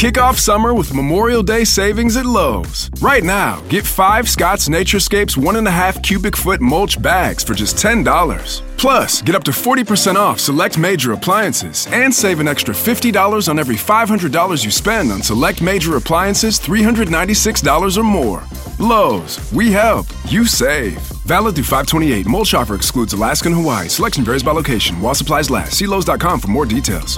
Kick off summer with Memorial Day savings at Lowe's. Right now, get 5 Scott's Naturescapes 1.5 cubic foot mulch bags for just $10. Plus, get up to 40% off select major appliances and save an extra $50 on every $500 you spend on select major appliances $396 or more. Lowe's, we help, you save. Valid through 5/28. Mulch offer excludes Alaska and Hawaii. Selection varies by location. While supplies last. See Lowe's.com for more details.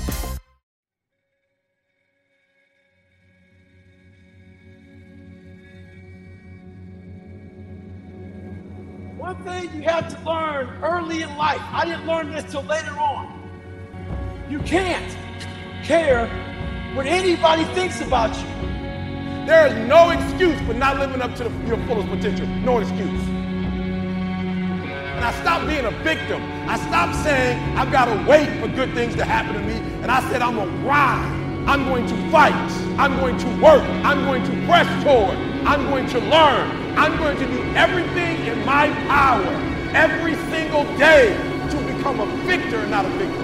One thing you have to learn early in life, I didn't learn this till later on. You can't care what anybody thinks about you. There is no excuse for not living up to your fullest potential. No excuse. And I stopped being a victim. I stopped saying, I've got to wait for good things to happen to me. And I said, I'm going to ride. I'm going to fight. I'm going to work. I'm going to press forward. I'm going to learn. I'm going to do everything in my power every single day to become a victor and not a victim.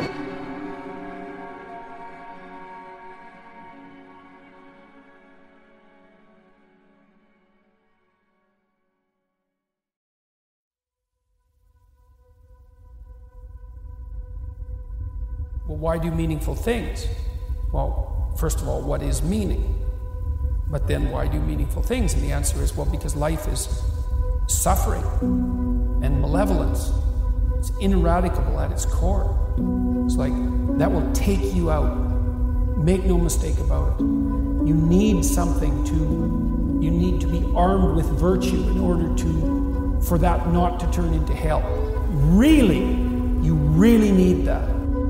Well, why do meaningful things? Well, first of all, what is meaning? But then why do meaningful things? And the answer is, well, because life is suffering and malevolence. It's ineradicable at its core. It's like, that will take you out. Make no mistake about it. You need something you need to be armed with virtue in order for that not to turn into hell. Really, you really need that.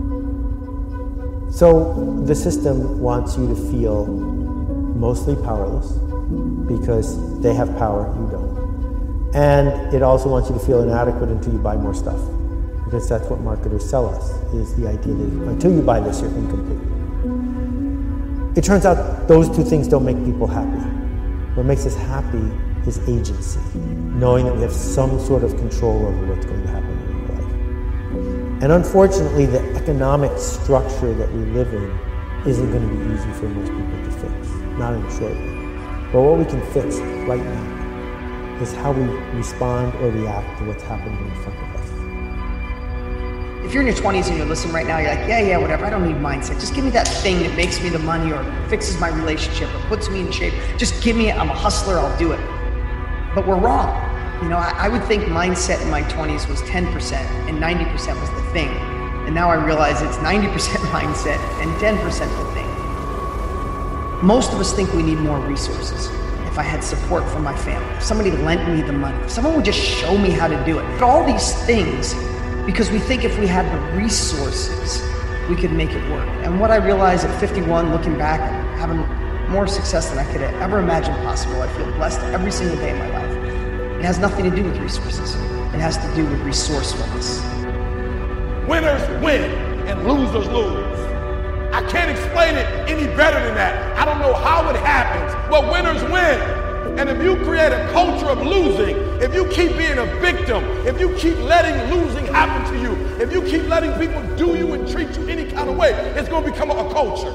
So the system wants you to feel mostly powerless because they have power, you don't. And it also wants you to feel inadequate until you buy more stuff, because that's what marketers sell us, is the idea that until you buy this, you're incomplete. It turns out those two things don't make people happy. What makes us happy is agency, knowing that we have some sort of control over what's going to happen in our life. And unfortunately, the economic structure that we live in isn't going to be easy for most people to fix, not in the short run. But what we can fix right now is how we respond or react to what's happening in front of us. If you're in your 20s and you're listening right now, you're like, yeah, whatever, I don't need mindset. Just give me that thing that makes me the money or fixes my relationship or puts me in shape. Just give me it, I'm a hustler, I'll do it. But we're wrong. You know, I would think mindset in my 20s was 10% and 90% was the thing. And now I realize it's 90% mindset and 10% the thing. Most of us think we need more resources. If I had support from my family, if somebody lent me the money, if someone would just show me how to do it. But all these things, because we think if we had the resources, we could make it work. And what I realized at 51, looking back, having more success than I could have ever imagined possible, I feel blessed every single day of my life. It has nothing to do with resources. It has to do with resourcefulness. Winners win and losers lose. I can't explain it any better than that. I don't know how it happens, but winners win. And if you create a culture of losing, if you keep being a victim, if you keep letting losing happen to you, if you keep letting people do you and treat you any kind of way, it's going to become a culture.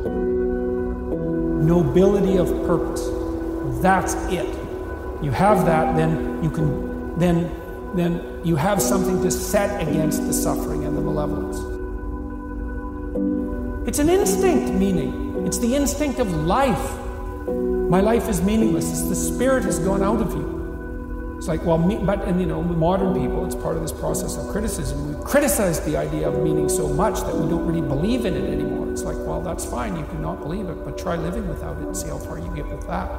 Nobility of purpose. That's it. You have that, then you can, then you have something to set against the suffering and the malevolence. It's an instinct meaning. It's the instinct of life. My life is meaningless. It's the spirit has gone out of you. It's like, well, modern people, it's part of this process of criticism. We criticize the idea of meaning so much that we don't really believe in it anymore. It's like, well, that's fine. You can not believe it, but try living without it and see how far you get with that.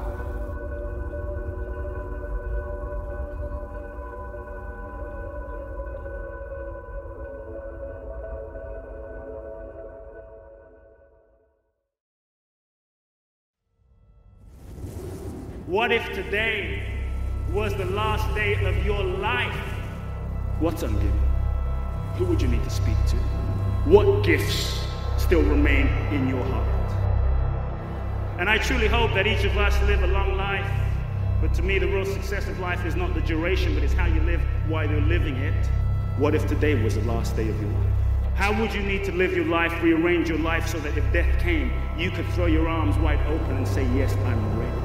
What if today was the last day of your life? What's ungiven? Who would you need to speak to? What gifts still remain in your heart? And I truly hope that each of us live a long life. But to me, the real success of life is not the duration, but it's how you live while you're living it. What if today was the last day of your life? How would you need to live your life, rearrange your life so that if death came, you could throw your arms wide open and say, yes, I'm ready?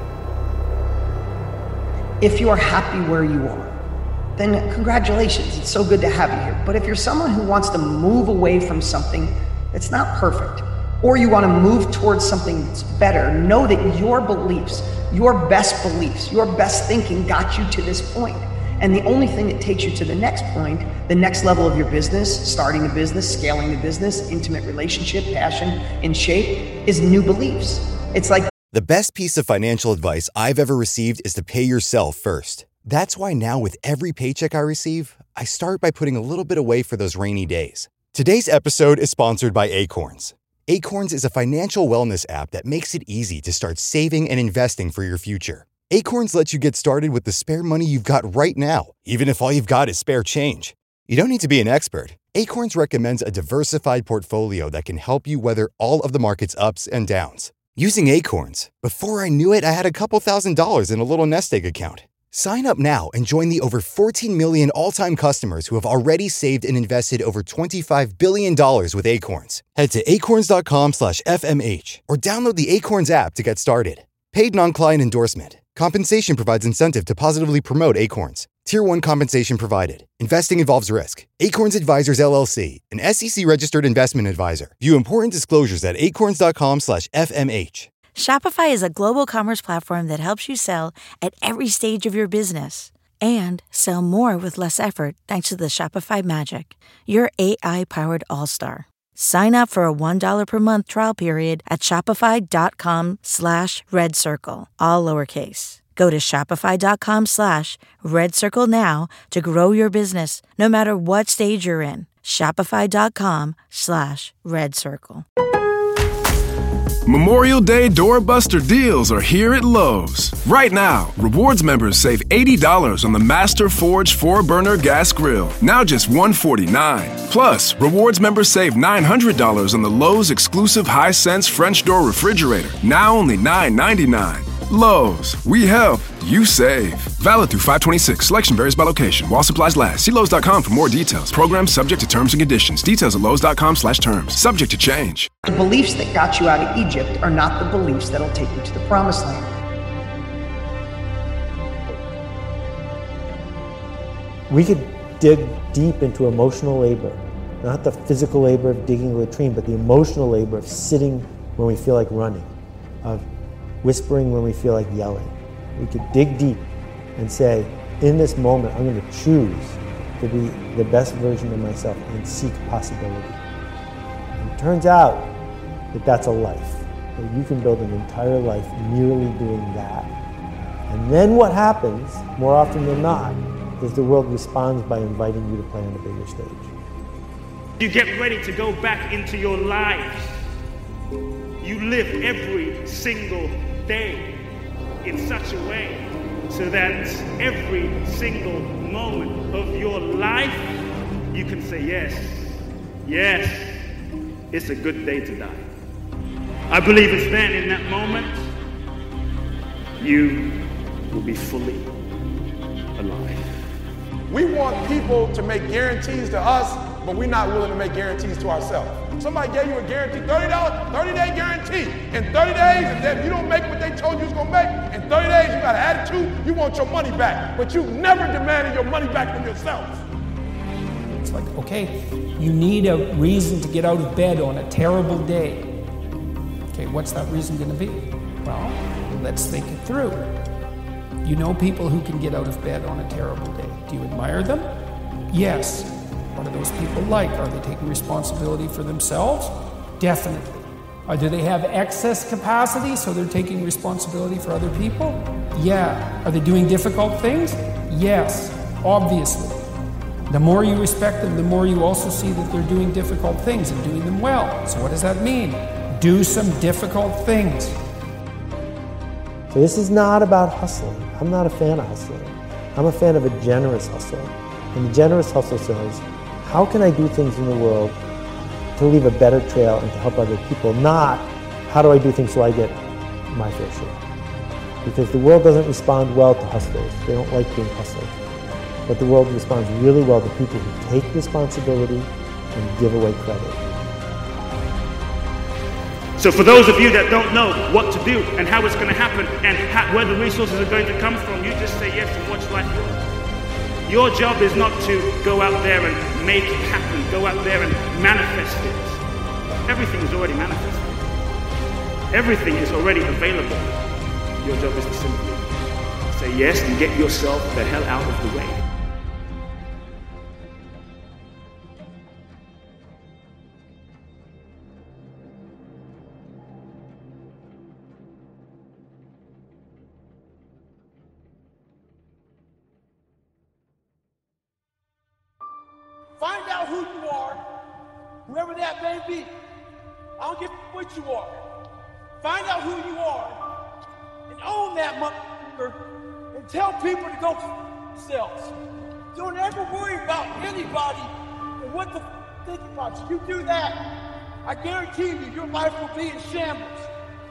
If you are happy where you are, then congratulations, it's so good to have you here. But if you're someone who wants to move away from something that's not perfect, or you want to move towards something that's better, know that your beliefs, your best thinking got you to this point. And the only thing that takes you to the next point, the next level of your business, starting a business, scaling the business, intimate relationship, passion, in shape, is new beliefs. It's like the best piece of financial advice I've ever received is to pay yourself first. That's why now with every paycheck I receive, I start by putting a little bit away for those rainy days. Today's episode is sponsored by Acorns. Acorns is a financial wellness app that makes it easy to start saving and investing for your future. Acorns lets you get started with the spare money you've got right now, even if all you've got is spare change. You don't need to be an expert. Acorns recommends a diversified portfolio that can help you weather all of the market's ups and downs. Using Acorns, before I knew it, I had a couple $1,000s in a little nest egg account. Sign up now and join the over 14 million all-time customers who have already saved and invested over $25 billion with Acorns. Head to acorns.com/FMH or download the Acorns app to get started. Paid non-client endorsement. Compensation provides incentive to positively promote Acorns. Tier 1 compensation provided. Investing involves risk. Acorns Advisors, LLC, an SEC-registered investment advisor. View important disclosures at acorns.com/FMH. Shopify is a global commerce platform that helps you sell at every stage of your business and sell more with less effort thanks to the Shopify Magic, your AI-powered all-star. Sign up for a $1 per month trial period at shopify.com/redcircle, all lowercase. Go to shopify.com/redcircle now to grow your business, no matter what stage you're in. Shopify.com/redcircle. Memorial Day doorbuster deals are here at Lowe's. Right now, rewards members save $80 on the Master Forge 4-burner gas grill, now just $149. Plus, rewards members save $900 on the Lowe's exclusive Hisense French door refrigerator, now only $999. Lowe's, we help, you save. Valid through 5/26. Selection varies by location. While supplies last. See Lowe's.com for more details. Program subject to terms and conditions. Details at Lowe's.com/terms. Subject to change. the beliefs that got you out of Egypt are not the beliefs that'll take you to the promised land. We could dig deep into emotional labor, not the physical labor of digging a latrine, but the emotional labor of sitting when we feel like running, of whispering when we feel like yelling. We could dig deep and say, in this moment, I'm going to choose to be the best version of myself and seek possibility. And it turns out that that's a life, that you can build an entire life merely doing that. And then what happens, more often than not, is the world responds by inviting you to play on a bigger stage. You get ready to go back into your lives. You live every single day in such a way so that every single moment of your life you can say yes, yes, it's a good day to die. I believe it's then in that moment you will be fully alive. We want people to make guarantees to us, but we're not willing to make guarantees to ourselves. Somebody gave you a guarantee, $30, 30-day guarantee. In 30 days, if you don't make what they told you was gonna make, in 30 days you got an attitude, you want your money back, but you've never demanded your money back from yourself. It's like, okay, you need a reason to get out of bed on a terrible day. Okay, what's that reason gonna be? Well, let's think it through. You know people who can get out of bed on a terrible day. Do you admire them? Yes. What are those people like? Are they taking responsibility for themselves? Definitely. Do they have excess capacity, so they're taking responsibility for other people? Yeah. Are they doing difficult things? Yes, obviously. The more you respect them, the more you also see that they're doing difficult things and doing them well. So what does that mean? Do some difficult things. So this is not about hustling. I'm not a fan of hustling. I'm a fan of a generous hustle. And the generous hustle says, how can I do things in the world to leave a better trail and to help other people? Not, how do I do things so I get my fair share? Because the world doesn't respond well to hustlers. They don't like being hustled. But the world responds really well to people who take responsibility and give away credit. So for those of you that don't know what to do and how it's going to happen and where the resources are going to come from, you just say yes and watch life go. Your job is not to go out there and make it happen, go out there and manifest it. Everything is already manifested. Everything is already available. Your job is to simply say yes and get yourself the hell out of the way. Find out who you are, whoever that may be. I don't give what you are. Find out who you are and own that motherfucker and tell people to go themselves. Don't ever worry about anybody and what the think about you. You do that, I guarantee you, your life will be in shambles.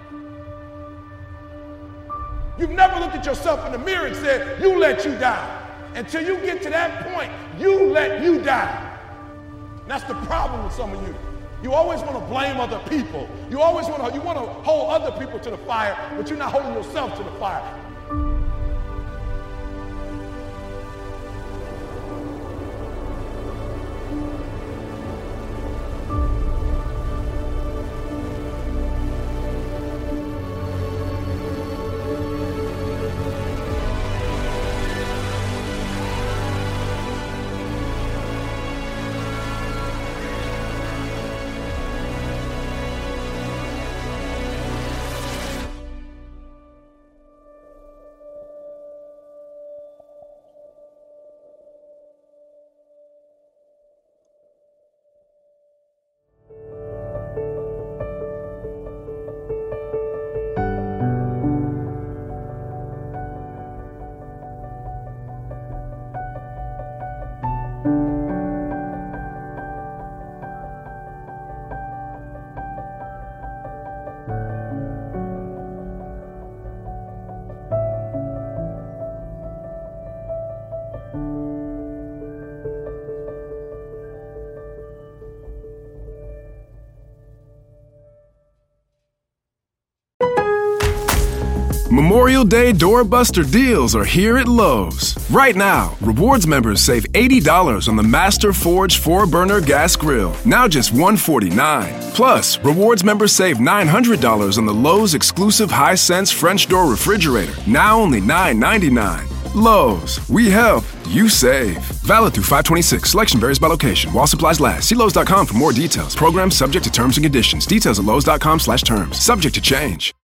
You've never looked at yourself in the mirror and said, you let you down. Until you get to that point, you let you down. And that's the problem with some of you. You always want to blame other people. You always want to hold other people to the fire, but you're not holding yourself to the fire. Memorial Day doorbuster deals are here at Lowe's. Right now, Rewards members save $80 on the Master Forge 4-burner gas grill, now just $149. Plus, Rewards members save $900 on the Lowe's exclusive Hisense French door refrigerator, now only $999. Lowe's, we help, you save. Valid through 5/26. Selection varies by location. While supplies last. See Lowe's.com for more details. Program subject to terms and conditions. Details at Lowe's.com/terms. Subject to change.